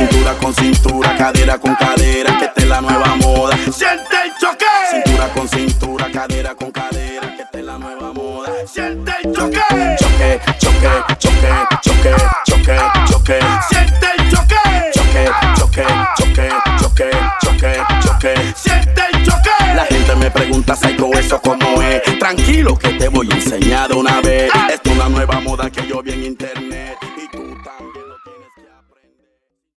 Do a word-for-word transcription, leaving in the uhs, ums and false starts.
Cintura con cintura, cadera con cadera, que esta es la nueva moda. Siente el choque. Cintura con cintura, cadera con cadera, que esta es la nueva moda. Siente el choque. Choque, choque, choque, choque, choque, choque. Siente el choque. Choque, choque, choque, choque, choque, choque. Siente el choque. La gente me pregunta, Psycho, eso cómo es. Tranquilo que te voy a enseñar de una vez. Esto es una nueva moda que yo vi en internet.